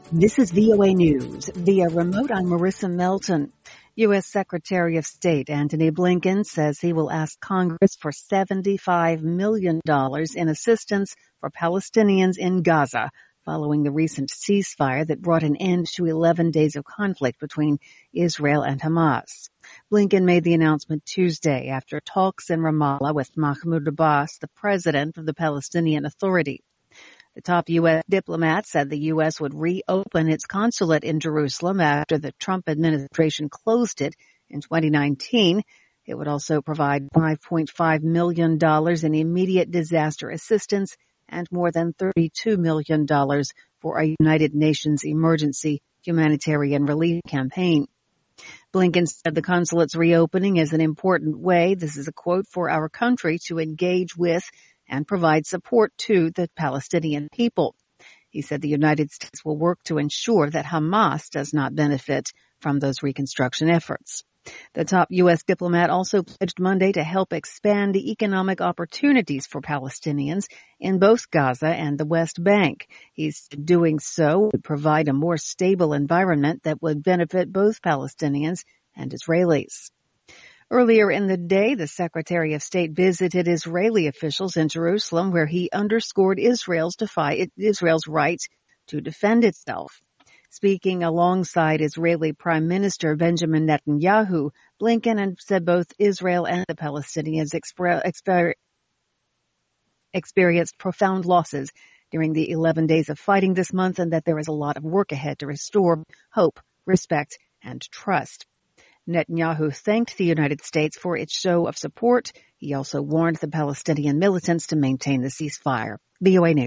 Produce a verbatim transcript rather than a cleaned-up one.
This is V O A News. Via remote, I'm Marissa Melton. U S. Secretary of State Antony Blinken says he will ask Congress for seventy-five million dollars in assistance for Palestinians in Gaza following the recent ceasefire that brought an end to eleven days of conflict between Israel and Hamas. Blinken made the announcement Tuesday after talks in Ramallah with Mahmoud Abbas, the president of the Palestinian Authority. The top U S diplomat said the U S would reopen its consulate in Jerusalem after the Trump administration closed it in twenty nineteen. It would also provide five point five million dollars in immediate disaster assistance and more than thirty-two million dollars for a United Nations emergency humanitarian relief campaign. Blinken said the consulate's reopening is an important way, this is a quote, for our country to engage with and provide support to the Palestinian people. He said the United States will work to ensure that Hamas does not benefit from those reconstruction efforts. The top U S diplomat also pledged Monday to help expand the economic opportunities for Palestinians in both Gaza and the West Bank. He's doing so would provide a more stable environment that would benefit both Palestinians and Israelis. Earlier in the day, the Secretary of State visited Israeli officials in Jerusalem, where he underscored Israel's, defy, Israel's right to defend itself. Speaking alongside Israeli Prime Minister Benjamin Netanyahu, Blinken said both Israel and the Palestinians exper- exper- experienced profound losses during the eleven days of fighting this month and that there is a lot of work ahead to restore hope, respect, and trust. Netanyahu thanked the United States for its show of support. He also warned the Palestinian militants to maintain the ceasefire. V O A News.